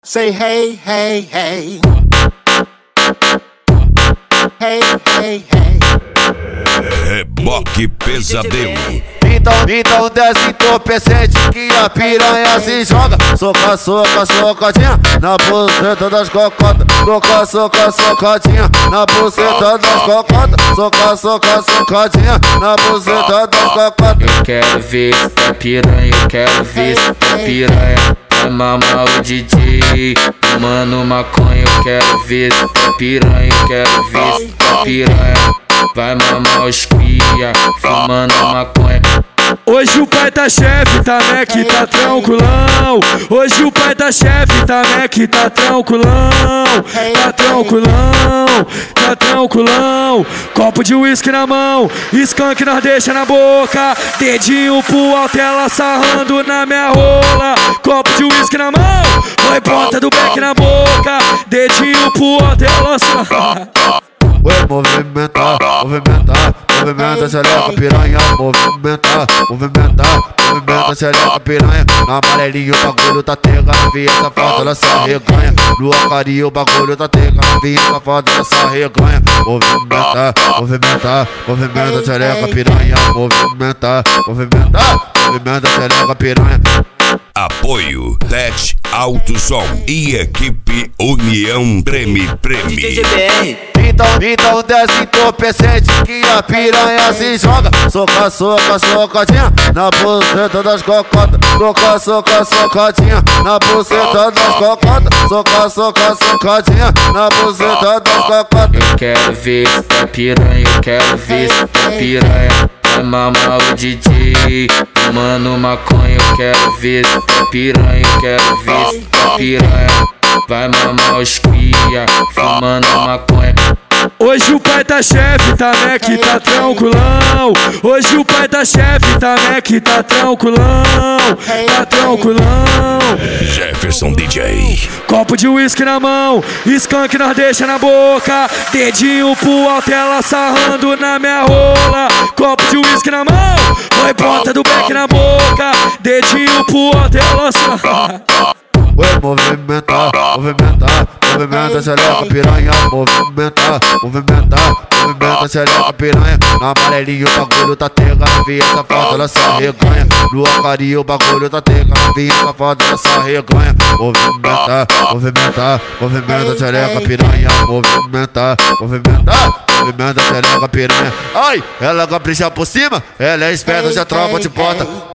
Say hey, hey, hey. Hey, hey, hey. Reboque Pesadelo. Então desce entorpecente que a piranha se joga. Soca, soca, socadinha na buceta das cocotas. Soca, soca, socadinha na buceta das cocotas. Soca, soca, socadinha na buceta das cocotas. Eu quero ver essa piranha, eu quero ver essa piranha. Vai mamar o DJ, fumando maconha. Eu quero ver essa piranha, eu quero ver essa piranha. Vai mamar os cria, fumando maconha. Hoje o pai tá chefe, tá Mac, tá tranquilão. Hoje o pai tá chefe, tá Mac, tá tranquilão. Tá tranquilão, tá tranquilão. Copo de uísque na mão, skunk nós deixa na boca. Dedinho pro alto, ela sarrando na minha rola. Copo de uísque na mão, põe ponta do beck na boca. Dedinho pro alto, ela sarra. Oi, movimentar, movimentar, movimenta, xereca, piranha. Movimentar, movimentar, movimenta, xereca, piranha. Na amarelinha o bagulho tá tega, novinha safada, ela se arreganha. No acarinho o bagulho tá tega, novinha safada, ela se arreganha. Movimentar, movimentar, movimenta, xereca, piranha. Movimentar, movimentar, movimenta, xereca, piranha. Apoio TET Alto Som e equipe União Preme. Então desce entorpecente que a piranha se joga. Soca, soca, socadinha na buceta das cocotas. Soca, soca, socadinha na buceta das cocotas. Soca, soca, socadinha na buceta das cocotas. Eu quero ver essa piranha, eu quero ver essa piranha. Vai mamar o DJ, fumando maconha. Eu quero ver essa piranha, eu quero ver essa piranha. Vai mamar os cria, fumando maconha. Hoje o pai tá chefe, tá Mac, tá tranquilão. Hoje o pai tá chefe, tá Mac, tá tranquilão. Tá tranquilão. Jefferson DJ. Copo de uísque na mão, skunk nós deixa na boca. Dedinho pro alto, ela sarrando na minha rola. Copo de uísque na mão, põe ponta do beck na boca. Dedinho pro alto, ela sarra. Oi, movimentar, movimentar, movimenta, xereca, piranha. Movimentar, movimentar, movimenta, xereca, piranha. Na amarelinha o bagulho tá tega, novinha safada, ela se arreganha. No acarinho o bagulho tá tega, novinha safada, ela se arreganha. Movimentar, movimentar, movimenta, xereca, piranha. Movimentar, movimentar, movimenta, xereca, piranha. Ai, ela capricha por cima, ela é esperta, já tropa de porta.